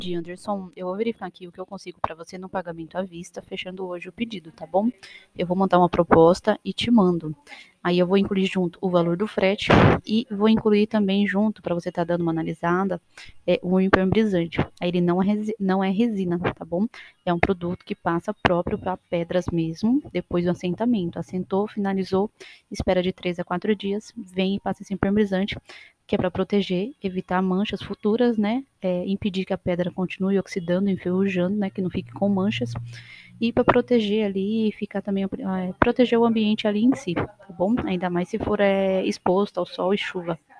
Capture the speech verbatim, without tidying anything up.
De Anderson, eu vou verificar aqui o que eu consigo para você no pagamento à vista, fechando hoje o pedido, tá bom? Eu vou montar uma proposta e te mando. Aí eu vou incluir junto o valor do frete e vou incluir também junto, para você estar tá dando uma analisada, é, o impermeabilizante. Aí ele não é, resi não é resina, tá bom? É um produto que passa próprio para pedras mesmo, depois do assentamento. Assentou, finalizou, espera de três a quatro dias, vem e passa esse impermeabilizante, que é para proteger, evitar manchas futuras, né? É, impedir que a pedra continue oxidando, enferrujando, né? Que não fique com manchas. E para proteger ali e ficar também, é, proteger o ambiente ali em si, tá bom? Ainda mais se for é, exposto ao sol e chuva.